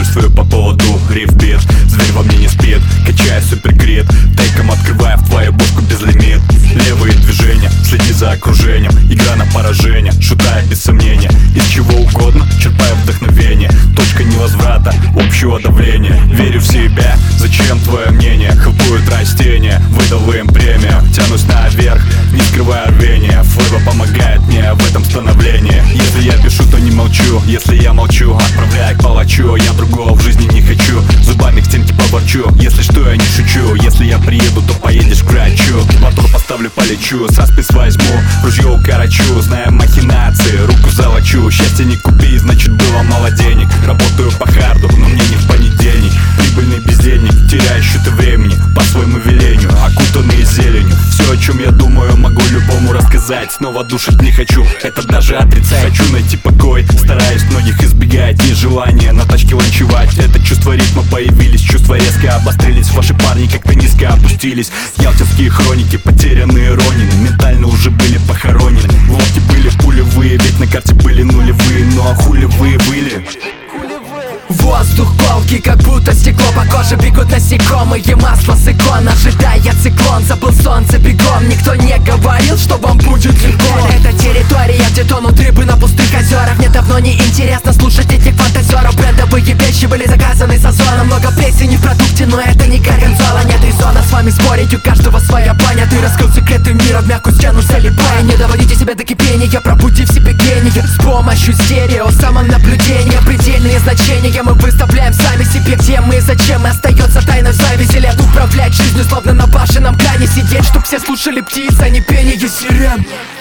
чувствую по поводу риф-бит. Зверь во мне не спит, качая супергрид. Тейком открывая в твою бошку безлимит. Левые движения, следи за окружением. Игра на поражение, шутая без сомнения. Из чего угодно, черпая вдохновение. Точка невозврата, общего давления. Верю в себя, зачем твое мнение? Хелпуют растения, выдал им премию. Тянусь наверх, не скрывая рвения. Флэва помогает мне в этом становлении. Если я пишу, то не молчу. Если я молчу, отправляю к палачу. Я другого в жизни не хочу, зубами к стенке поворчу. Если что, я не шучу. Если я приеду, то поедешь к врачу. Мотор поставлю, полечу, саспенс возьму, ружье укорочу. Зная махинации, руку золочу. Счастье не купи, значит было мало денег. Работаю по харду, но мне не в понедельник. Прибыльный бездельник, теряю счеты времени. По своему велению, окутанный зеленью. Все, о чем я думаю, могу любому рассказать. Снова душить не хочу, это даже отрицать. Хочу найти покой, стараюсь многих избегать. Нежелание на тачке ланчевать. Это чувство ритма появились, чувства резко обострились. Ваши парни как-то низко опустились. Ялтинские хроники, потерянные ронины. Ментально уже были похоронены. В лодке были пулевые, ведь на карте были нулевые. Ну а хули вы были? Воздух колкий, как будто стекло. По коже бегут насекомые, масло с икон. Ожидая циклон, забыл солнце бегом. Никто не говорил, что вам будет легко. Это территория, где тонут рыбы на пустых озерах. Мне давно не интересно слушать этих фантазеров. Брендовые вещи были заказаны с Озона. Много плесени в продукте, но это не горгонзола. Нет резона с вами спорить, у каждого своя баня. Ты раскрыл секреты мира, в мягкую стену залипая. Не доводите себя до кипения, пробуди в себе гения. С помощью стерео, самонаблюдения. Предельные значения мы выставляем сами себе, где мы и зачем. И остается тайной зависть. Лет управлять жизнью, словно на башенном кране сидеть, чтоб все слушали птиц, а не пение сирен.